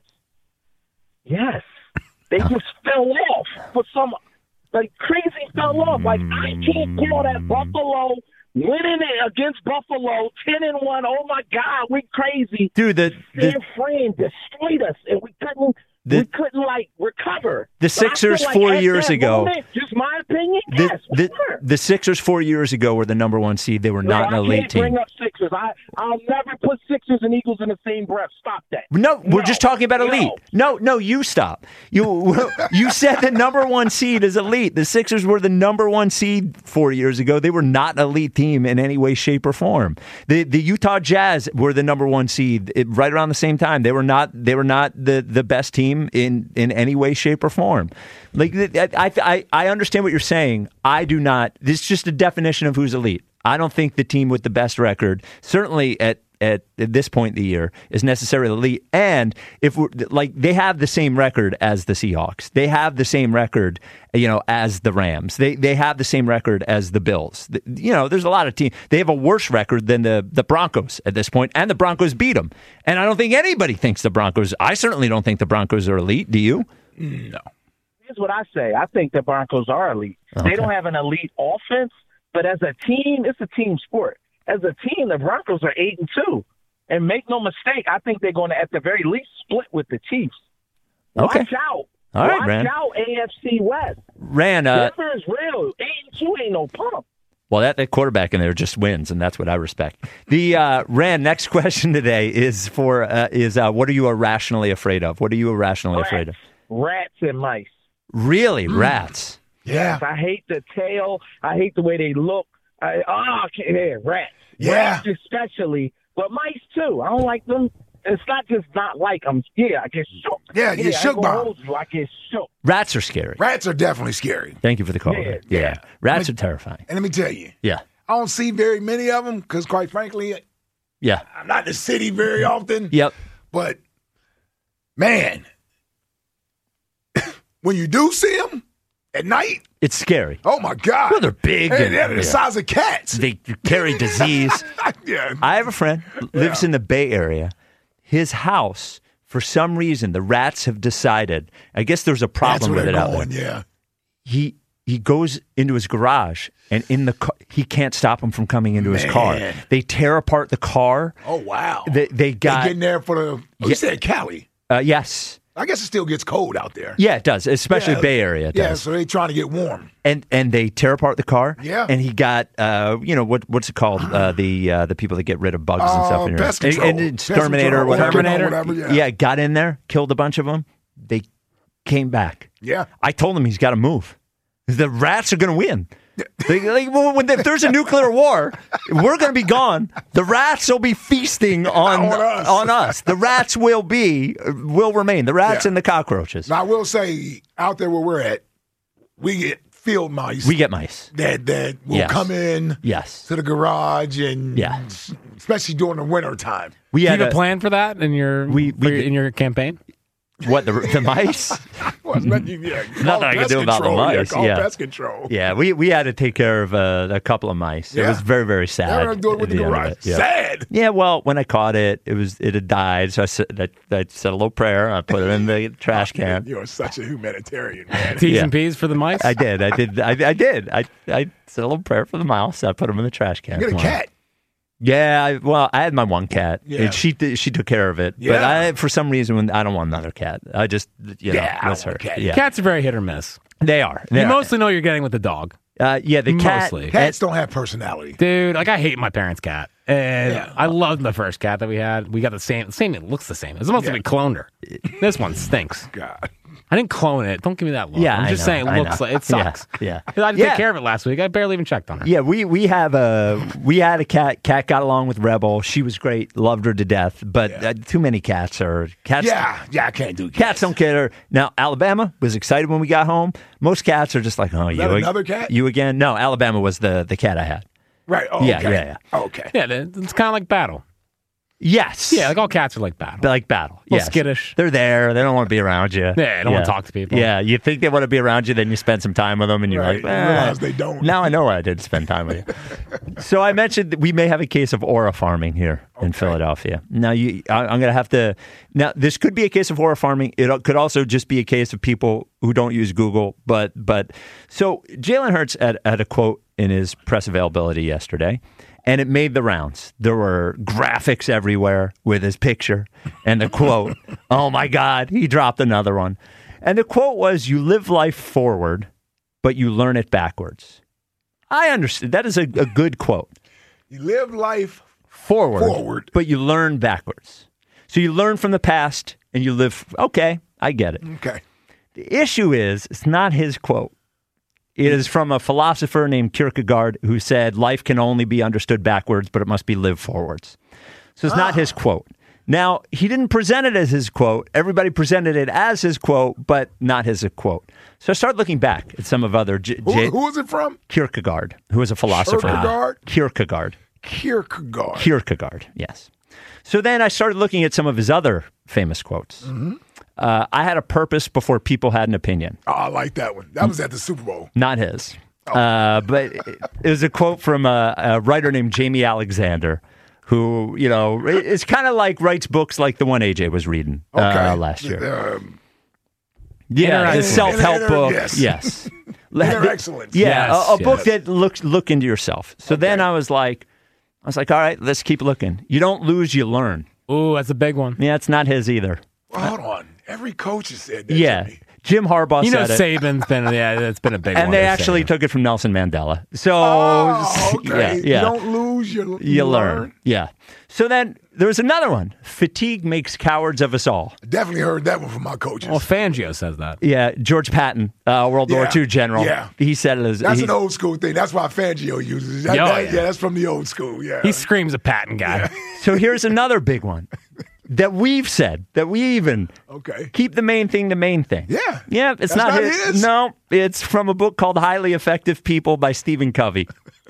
Yes. They just fell off for some, like, crazy fell off. Like, I can't call that Buffalo winning it against Buffalo, ten and one. Oh, my God, we crazy. Dude, the the, San Fran destroyed us, and we couldn't, The- we couldn't, like, recover. The But I feel Sixers like four at years that ago- moment, just my opinion, the, yes, we the, were. the Sixers four years ago were the number one seed. They were not No, an I elite can't team. bring up Sixers. I, I'll never put Sixers and Eagles in the same breath. Stop that. No, we're No. just talking about elite. No, no, you stop. You you said the number one seed is elite. The Sixers were the number one seed four years ago. They were not an elite team in any way, shape, or form. The the Utah Jazz were the number one seed it, right around the same time. They were not they were not the, the best team in, in any way, shape, or form. Like I, I I understand what you're saying. I do not. This is just a definition of who's elite. I don't think the team with the best record, certainly at At, at this point in the year, is necessarily elite. And if we're like, they have the same record as the Seahawks, they have the same record, you know, as the Rams, they they have the same record as the Bills. The, you know, there's a lot of teams. They have a worse record than the the Broncos at this point, and the Broncos beat them. And I don't think anybody thinks the Broncos. I certainly don't think the Broncos are elite. Do you? No. Here's what I say. I think the Broncos are elite. Okay. They don't have an elite offense, but as a team, it's a team sport. As a team, the Broncos are eight and two, and make no mistake, I think they're going to at the very least split with the Chiefs. Okay. Watch out! All right, Watch Ran. out, A F C West. Ran. Uh, Denver is real. Eight and two ain't no pump. Well, that, that quarterback in there just wins, and that's what I respect. The uh, Rand, next question today is for uh, is uh, what are you irrationally afraid of? What are you irrationally Rats. afraid of? Rats and mice. Really, rats? Yeah. I hate the tail. I hate the way they look. I, oh, I can't, yeah, rats. Yeah. Rats especially, but mice too. I don't like them. It's not just not like them. Yeah, I get shook. Yeah, you get I shook ain't by gonna 'em. hold you. I get shook. Rats are scary. Rats are definitely scary. Thank you for the call. Yeah, yeah. yeah. Rats I are terrifying. And let me tell you, Yeah, I don't see very many of them because, quite frankly, yeah, I'm not in the city very often. yep. But, man, when you do see them at night, It's scary. oh, my God. Well, they're big. Hey, and- they're the yeah. size of cats. They carry disease. yeah. I have a friend lives in the Bay Area. His house, for some reason, the rats have decided. I guess there's a That's problem where with they're it out going, there. yeah. He he goes into his garage, and in the car, he can't stop him from coming into his car. Man. They tear apart the car. Oh, wow. They, they got They getting there for the, oh, you Yeah. said Cali. uh, yes, I guess it still gets cold out there. yeah, it does, especially Yeah. Bay Area. It Yeah, does. so they trying to get warm. and and they tear apart the car. Yeah. and he got uh, you know what what's it called? Uh, the uh, the people that get rid of bugs and Uh, stuff. In your pest control. And, and Pest exterminator, control, whatever. Terminator. whatever, yeah. yeah, got in there, killed a bunch of them. They came back. Yeah. I told him he's got to move. The rats are going to win. They, like, well, when, if there's a nuclear war, we're going to be gone. The rats will be feasting on On us. on us. The rats will be will remain. The rats Yeah. and the cockroaches. Now, I will say, out there where we're at, we get field mice. We get mice. that that will Yes. come in Yes. to the garage, and Yeah. especially during the winter time. We Do you had have a plan for that in your We- for we your- did- in your campaign? What the the mice? Well, it's nothing, yeah, call Nothing I can pest do about the control. mice, Yeah, call yeah. pest control. Yeah, we, we had to take care of uh, a couple of mice. It Yeah. was very very sad. They're gonna do it with at the end of garage. it. Yeah. Sad. Yeah, well, when I caught it, it was it had died. So I said, I, I said a little prayer. I put it in the trash can. You're such a humanitarian, man. T's Yeah. and P's for the mice? I did. I did. I, I did. I, I said a little prayer for the mouse. I put them in the trash can. You get a cat. Yeah. I, well, I had my one cat, Yeah. and she did- she took care of it. But Yeah. I, for some reason, when I don't want another cat, I just you know Yeah, I that's don't her. want a cat. Yeah, Cats are very hit or miss. they are. They You are. mostly know you're getting with the dog. Uh, yeah, the cat. Mostly. Cats don't have personality. Dude, like I hate my parents' cat. And Yeah. I loved the first cat that we had. We got the same same it looks the same. It's almost Yeah. like we cloned her. This one stinks. God. I didn't clone it. Don't give me that look. Yeah, I'm I just know, saying it I looks know. like it sucks. Yeah, 'Cause I didn't yeah. take care of it last week. I barely even checked on her. Yeah, we we have a we had a cat. Cat got along with Rebel. She was great. Loved her to death. But Yeah. uh, too many cats are cats. Yeah, yeah, I can't do cats. Cats don't care. Now, Alabama was excited when we got home. Most cats are just like, oh, you that ag- another cat? You again? No, Alabama was the, the cat I had. Right. Oh, Yeah, okay. yeah, yeah. Okay. Yeah, it's kind of like battle. Yes. Yeah, like all cats are like battle. But like battle. Little Yes. skittish. They're there. They don't want to be around you. Yeah, they don't want to talk to people. Yeah, you think they want to be around you, then you spend some time with them, and you're Right. like, You eh, realize they don't. Now I know I did spend time with you. So I mentioned that we may have a case of aura farming here in Philadelphia. Now you, I, I'm going to have to. Now this could be a case of aura farming. It could also just be a case of people who don't use Google. But but so Jalen Hurts had, had a quote in his press availability yesterday. And it made the rounds. There were graphics everywhere with his picture and the quote. Oh, my God, he dropped another one. And the quote was, you live life forward, but you learn it backwards. I understand. That is a, a good quote. You live life Forward, Forward. but you learn backwards. So you learn from the past and you live. Okay, I get it. Okay. The issue is, it's not his quote. It is from a philosopher named Kierkegaard who said life can only be understood backwards, but it must be lived forwards. So it's not his quote. Now, he didn't present it as his quote. Everybody presented it as his quote, but not his quote. So I started looking back at some of other... J- Who, J- who is it from? Kierkegaard, who was a philosopher. Kierkegaard? Kierkegaard. Kierkegaard. Kierkegaard, yes. So then I started looking at some of his other famous quotes. Mm-hmm. Uh, I had a purpose before people had an opinion. Oh, I like that one. That was at the Super Bowl. Not his. Oh. Uh, but it, it was a quote from a, a writer named Jamie Alexander, who, you know, it's kind of like writes books like the one A J was reading uh, Okay. last year. Um, Yeah, Inner- a self-help inner- book. yes. Yes. Inner excellence. Yeah, Yes, a, a book yes. that looks look into yourself. So then I was like, I was like, all right, let's keep looking. You don't lose, you learn. Ooh, that's a big one. Yeah, it's not his either. well, hold on. Every coach has said that. Yeah, To me. Jim Harbaugh You know, said it. Saban's been yeah, it's been a big one. And they with actually Saban. took it from Nelson Mandela. So, Oh, okay. yeah, You yeah. don't lose, you, You learn. Yeah. So then there was another one. Fatigue makes cowards of us all. Definitely heard that one from my coaches. Well, Fangio says that. Yeah, George Patton, uh, World War Yeah, Two general. yeah. He said it as That's he- an old school thing. That's why Fangio uses it. That, Oh, that- yeah. yeah, that's from the old school. Yeah. He screams a Patton guy. So here's another big one that we've said, that we even okay. keep the main thing the main thing. Yeah. Yeah, it's That's not, not his. his? No, it's from a book called Highly Effective People by Stephen Covey.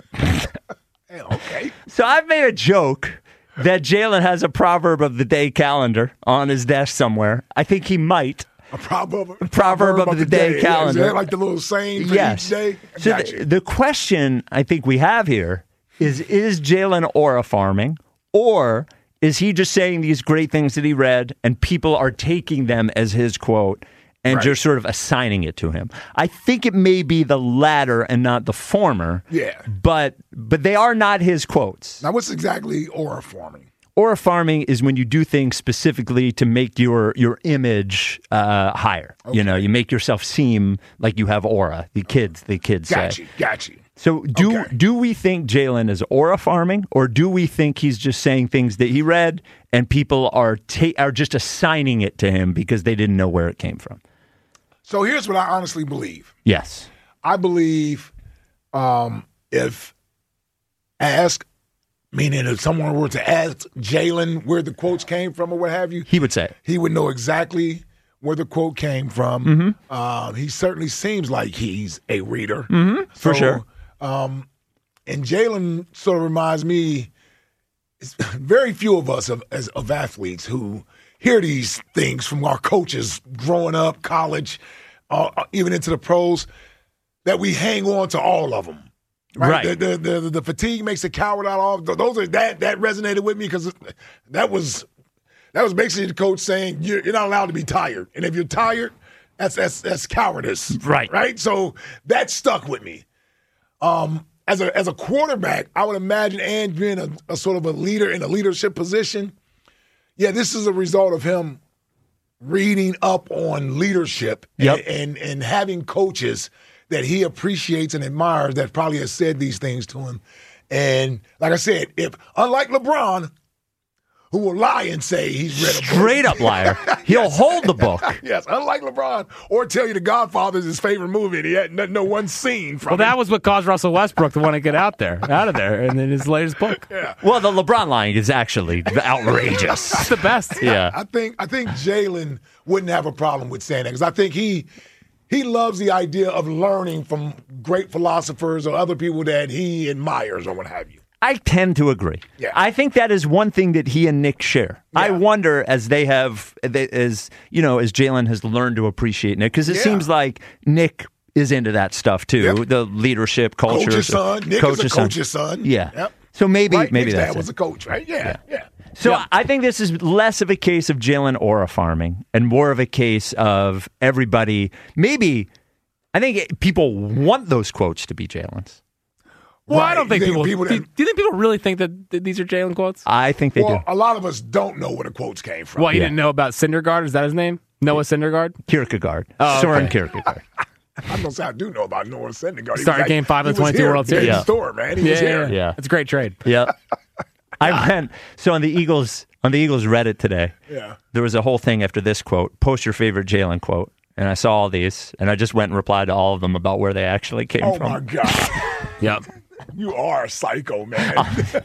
Hey, okay. So I've made a joke that Jalen has a proverb of the day calendar on his desk somewhere. I think he might. A proverb, a proverb of the day Yeah, calendar. is that like the little saying for Yes. each day? I So got the, you. the question I think we have here is, is Jalen aura farming, or is he just saying these great things that he read and people are taking them as his quote and Right. just sort of assigning it to him. I think it may be the latter and not the former. Yeah. But but they are not his quotes. Now, what's exactly aura forming? Aura farming is when you do things specifically to make your your image uh, higher. Okay. You know, you make yourself seem like you have aura. The kids, the kids Got say. you, got you. So do Okay. do we think Jalen is aura farming, or do we think he's just saying things that he read and people are ta- are just assigning it to him because they didn't know where it came from? So here's what I honestly believe. Yes. I believe um, if ask, meaning if someone were to ask Jalen where the quotes came from or what have you, He would say it. he would know exactly where the quote came from. Mm-hmm. Uh, he certainly seems like he's a reader. Mm-hmm. For So, sure. Um, and Jalen sort of reminds me, it's very few of us of, as, of athletes who hear these things from our coaches growing up, college, uh, even into the pros, that we hang on to all of them. Right. Right. The, the, the, the fatigue makes a coward out of all. Those are that that resonated with me because that was that was basically the coach saying you're, you're not allowed to be tired, and if you're tired, that's that's that's cowardice. Right. Right. So that stuck with me. Um, as a as a quarterback, I would imagine and being a, a sort of a leader in a leadership position. Yeah, this is a result of him reading up on leadership Yep. and, and and having coaches that he appreciates and admires that probably has said these things to him. And like I said, if unlike LeBron, who will lie and say he's read a book. Straight up liar. He'll hold the book. Yes, unlike LeBron, or tell you The Godfather is his favorite movie and he had no, no one scene from Well, that it. was what caused Russell Westbrook to want to get out there, out of there, and in his latest book. Yeah. Well, the LeBron line is actually outrageous. That's the best. Yeah. I think I think Jalen wouldn't have a problem with saying that because I think he he loves the idea of learning from great philosophers or other people that he admires or what have you. I tend to agree. Yeah. I think that is one thing that he and Nick share. I wonder as they have, as you know, as Jalen has learned to appreciate Nick, because it Yeah. seems like Nick is into that stuff too, Yep. the leadership culture. Coach's son. Nick coach's is a coach's son. Yeah. Yep. So maybe Right? maybe Nick's that's dad was it. a coach, right? Yeah, yeah. So I think this is less of a case of Jalen aura farming and more of a case of everybody. Maybe I think it- people want those quotes to be Jalen's. Well, I Right. don't think You people. people do, that- do you think people really think that th- these are Jalen quotes? I think they well, do. a lot of us don't know where the quotes came from. Well, you Yeah. didn't know about Syndergaard? Is that his name? Noah Syndergaard? Kierkegaard, Oh, Soren okay. Kierkegaard. I'm gonna say I do know about Noah Syndergaard. He Started was game five of he was twenty-two here World in Series. the Yeah. store, man. He Yeah, was here. yeah, Yeah. It's a great trade. Yeah. I went so on the Eagles on the Eagles Reddit today. Yeah. There was a whole thing after this quote. Post your favorite Jalen quote, and I saw all these, and I just went and replied to all of them about where they actually came Oh from. my God, Yep. you are a psycho, man.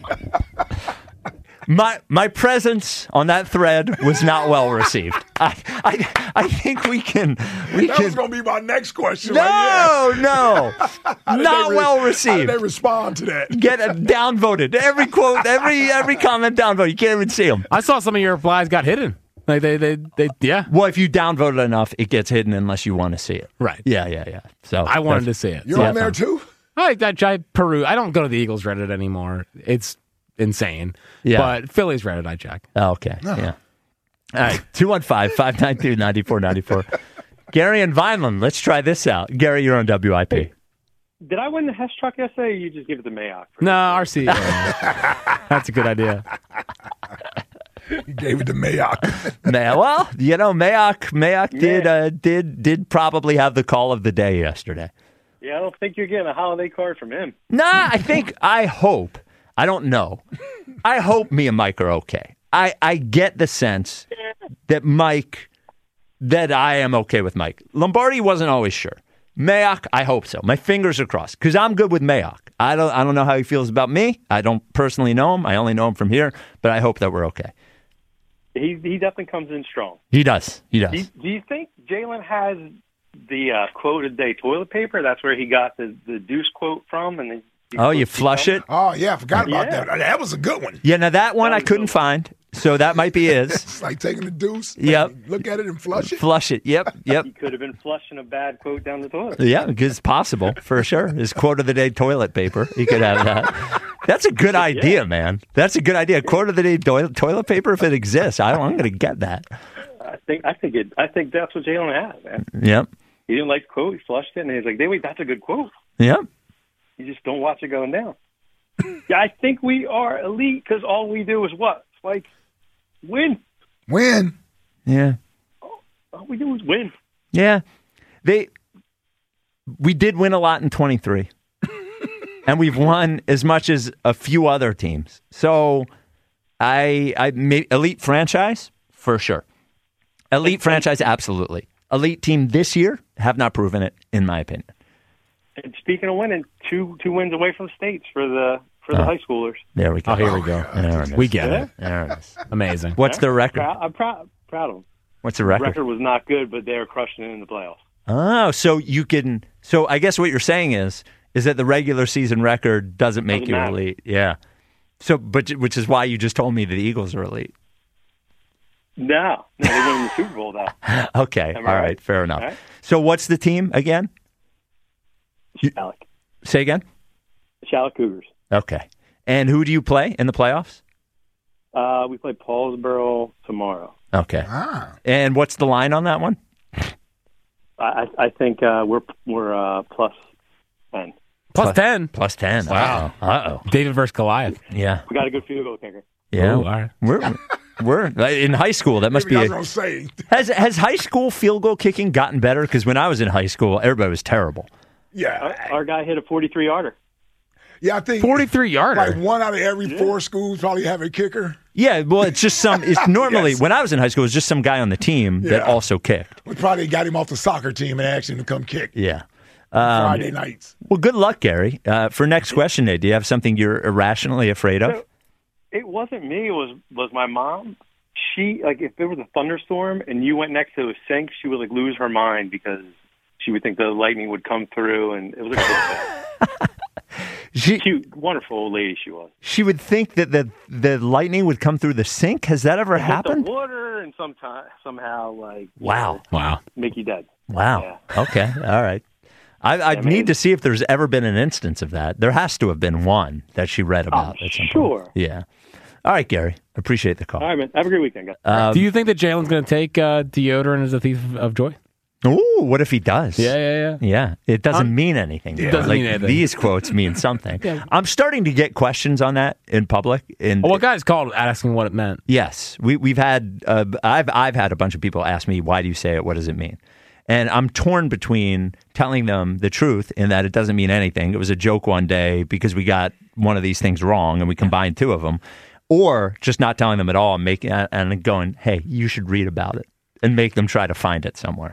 My my presence on that thread was not well received. I I, I think we can we that can. was gonna be my next question. right no, no, there. How did not they re- well How did received. they respond to that? Get a downvoted. Every quote, every every comment downvoted. You can't even see them. I saw some of your replies got hidden. Like they, they, they, yeah. Well, if you downvote it enough, it gets hidden unless you want to see it. Right. Yeah, yeah, yeah. So I wanted to that's- see it. You're Yeah. on there too. I, I, I Peru. I don't go to the Eagles Reddit anymore. It's insane. Yeah. But Phillies Reddit, I check. Oh, okay. Yeah. All right. two one five, five nine two, nine four nine four. Gary and Vineland, let's try this out. Gary, you're on W I P. Did I win the Hess truck yesterday, or you just give it to Mayock? No, R C. That's a good idea. You gave it to Mayock. May- well, you know, Mayock, Mayock did uh, did did probably have the call of the day yesterday. Yeah, I don't think you're getting a holiday card from him. Nah, I think, I hope, I don't know. I hope me and Mike are okay. I, I get the sense that Mike, that I am okay with Mike. Lombardi wasn't always sure. Mayock, I hope so. My fingers are crossed because I'm good with Mayock. I don't, I don't know how he feels about me. I don't personally know him. I only know him from here, but I hope that we're okay. He he definitely comes in strong. He does. He does. Do you, do you think Jalen has the uh, quote of the day toilet paper? That's where he got the, the Deuce quote from. And then Oh, you flush it? Oh yeah, I forgot about Yeah. that. That was a good one. Yeah, now that one I couldn't find, so that might be his. It's like taking the deuce. Yep. Look at it and flush it. Flush it. Yep, yep. He could have been flushing a bad quote down the toilet. Yeah, because it's possible, for sure. His quote of the day, toilet paper. He could have that. That's a good idea, man. That's a good idea. Quote of the day, toilet, toilet paper, if it exists. I don't, I'm going to get that. I think I think it. I think that's what Jalen had, man. Yep. He didn't like the quote. He flushed it, and he's like, "Wait, that's a good quote." Yep. You just don't watch it going down. Yeah, I think we are elite because all we do is what? Like, win. Win. Yeah. All we do is win. Yeah. They. We did win a lot in twenty-three. And we've won as much as a few other teams. So, I, I made elite franchise for sure. Elite franchise, absolutely. Elite team this year have not proven it, in my opinion. And speaking of winning, two two wins away from states for the for the Oh. high schoolers. There we go. Oh, here we go. There it is. We get it. There it is. Amazing. What's the record? Proud, I'm proud proud of them. What's the record? record was not good, but they were crushing it in the playoffs. Oh, so you can. So I guess what you're saying is is that the regular season record doesn't make Doesn't you matter. elite. Yeah. So, but which is why you just told me that the Eagles are elite. No, no, they won the Super Bowl though. Okay. Am All I right. right? Fair enough. All right. So what's the team again? Shalleck. Say again. Shalleck Cougars. Okay. And who do you play in the playoffs? Uh, we play Paulsboro tomorrow. Okay. Ah. And what's the line on that one? I, I think uh, we're we're uh, plus ten. Plus ten. Plus ten. Wow. Uh oh. David versus Goliath. Yeah. We got a good field goal kicker. Yeah. Ooh, all right. We're we're in high school. That must be. I was A, gonna say. has has high school field goal kicking gotten better? Because when I was in high school, everybody was terrible. Yeah. Our, our guy hit a forty-three yarder. Yeah, I think forty-three yarder. like one out of every four schools probably have a kicker. Yeah, well, it's just some. It's normally Yes. when I was in high school, it was just some guy on the team that Yeah. also kicked. We probably got him off the soccer team and asked him to come kick Yeah. Um, Friday nights. Well, good luck, Gary. Uh, for next question, Nate, do you have something you're irrationally afraid of? So, it wasn't me. It was was my mom. She like if there was a thunderstorm and you went next to a sink, she would like lose her mind because she would think the lightning would come through, and it was a cool thing. She, Cute, wonderful old lady she was. she would think that the the lightning would come through the sink. Has that ever Hit happened? the water and sometime somehow like Wow. Wow. make you dead. Wow. Okay. All right. I, I'd Yeah, need man. to see if there's ever been an instance of that. There has to have been one that she read about Oh, at some sure. point. Yeah. All right, Gary. Appreciate the call. All right, man. Have a great weekend, guys. Um, Do you think that Jalen's going to take uh, deodorant as a thief of, of joy? Ooh, what if he does? Yeah, yeah, yeah. Yeah, it doesn't Um, mean anything. it though. doesn't like, mean anything. These quotes mean something. Yeah. I'm starting to get questions on that in public. And Oh, well, guys called asking what it meant. yes, we we've had. Uh, I've I've had a bunch of people ask me, "Why do you say it? What does it mean?" And I'm torn between telling them the truth in that it doesn't mean anything. It was a joke one day because we got one of these things wrong and we combined two of them, or just not telling them at all and making and going, "Hey, you should read about it," and make them try to find it somewhere.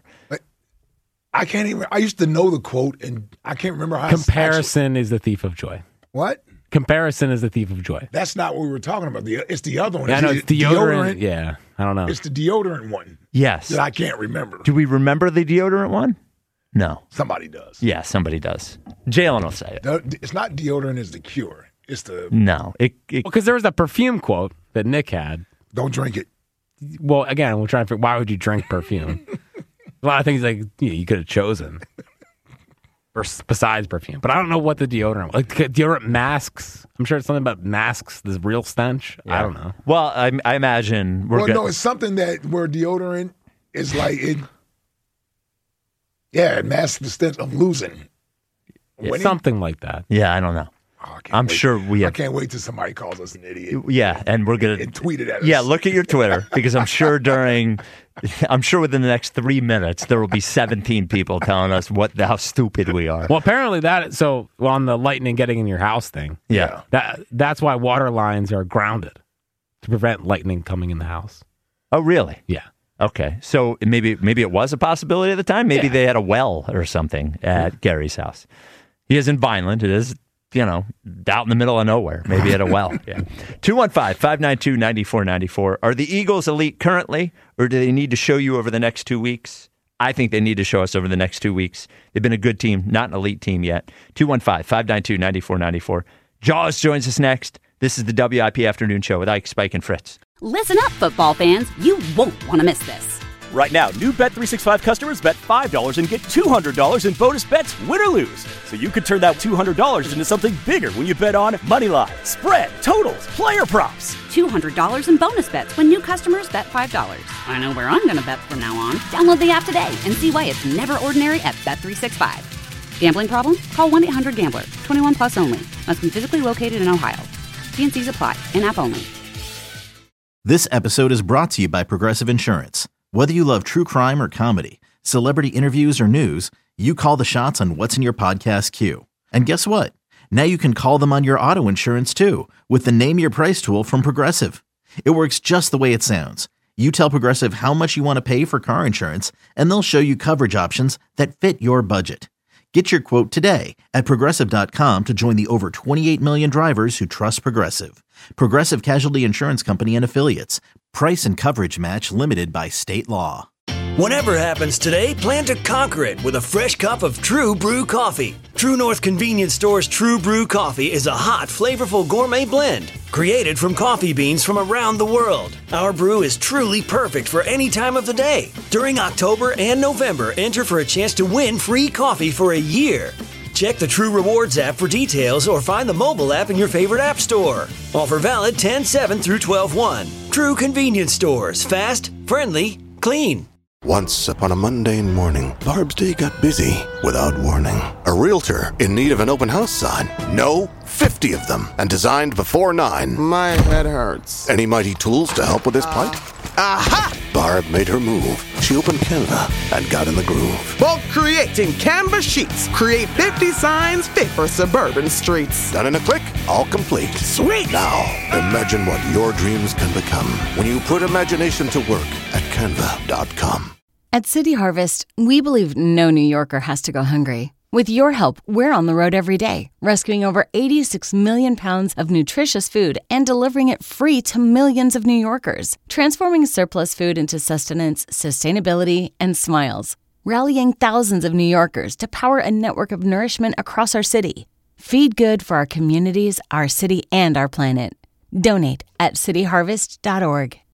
I can't even. I used to know the quote, and I can't remember how. it's Comparison is the thief of joy. actually- what? Comparison is the thief of joy. That's not what we were talking about. The, it's the other one. Yeah, I know Is it's it deodorant. Yeah, I don't know. It's the deodorant one Yes. that I can't remember. Do we remember the deodorant one? No. Somebody does. Yeah, somebody does. Jalen will say it. The- It's not deodorant is the cure. It's the No. It, it, Because there was that perfume quote that Nick had. don't drink it. Well, again, we're trying to figure why would you drink perfume? A lot of things like yeah, you could have chosen or s- besides perfume, but I don't know what the deodorant like deodorant masks. I'm sure it's something about masks, this real stench. I don't know. well, I, I imagine we're Well, go- no, it's something that where deodorant is like it. Yeah, it masks the stench of losing. Winning? Something like that. Yeah, I don't know. Oh, I can't I'm wait. sure we I have. can't wait till somebody calls us an idiot Yeah, and we're gonna and tweet it at us. Yeah, look at your Twitter because I'm sure during, I'm sure within the next three minutes there will be seventeen people telling us what how stupid we are. Well, apparently that so well, on the lightning getting in your house thing. Yeah. That that's why water lines are grounded to prevent lightning coming in the house. Oh, really? Yeah. Okay, so maybe maybe it was a possibility at the time. Maybe Yeah. they had a well or something at Gary's house. He is in Vineland. It is, you know, out in the middle of nowhere. Maybe at a well. Yeah. two one five, five nine two, nine four nine four. Are the Eagles elite currently, or do they need to show you over the next two weeks? I think they need to show us over the next two weeks. They've been a good team, not an elite team yet. two one five, five nine two, nine four nine four. Jaws joins us next. This is the W I P Afternoon Show with Ike, Spike, and Fritz. Listen up, football fans. You won't want to miss this. Right now, new Bet three sixty-five customers bet five dollars and get two hundred dollars in bonus bets, win or lose. So you could turn that two hundred dollars into something bigger when you bet on money line, spread, totals, player props. two hundred dollars in bonus bets when new customers bet five dollars. I know where I'm going to bet from now on. Download the app today and see why it's never ordinary at Bet three sixty-five. Gambling problem? Call one eight hundred gambler. twenty-one plus only. Must be physically located in Ohio. T and C's apply. In-app only. This episode is brought to you by Progressive Insurance. Whether you love true crime or comedy, celebrity interviews or news, you call the shots on what's in your podcast queue. And guess what? Now you can call them on your auto insurance too with the Name Your Price tool from Progressive. It works just the way it sounds. You tell Progressive how much you want to pay for car insurance, and they'll show you coverage options that fit your budget. Get your quote today at Progressive dot com to join the over twenty-eight million drivers who trust Progressive. Progressive Casualty Insurance Company and Affiliates. Price and coverage match limited by state law. Whatever happens today, plan to conquer it with a fresh cup of True Brew coffee. True North Convenience Store's True Brew coffee is a hot, flavorful gourmet blend created from coffee beans from around the world. Our brew is truly perfect for any time of the day. During October and November, enter for a chance to win free coffee for a year. Check the True Rewards app for details or find the mobile app in your favorite app store. Offer valid ten seven through twelve one. True Convenience Stores. Fast, friendly, clean. Once upon a mundane morning, Barb's day got busy without warning. A realtor in need of an open house sign. No, fifty of them, and designed before nine. My head hurts. Any mighty tools to help with his plight? Aha! Barb made her move. She opened Canva and got in the groove. Bulk creating Canva sheets. Create fifty signs fit for suburban streets. Done in a click, all complete. Sweet! Now, imagine what your dreams can become when you put imagination to work at canva dot com. At City Harvest, we believe no New Yorker has to go hungry. With your help, we're on the road every day, rescuing over eighty-six million pounds of nutritious food and delivering it free to millions of New Yorkers, transforming surplus food into sustenance, sustainability, and smiles, rallying thousands of New Yorkers to power a network of nourishment across our city. Feed good for our communities, our city, and our planet. Donate at city harvest dot org.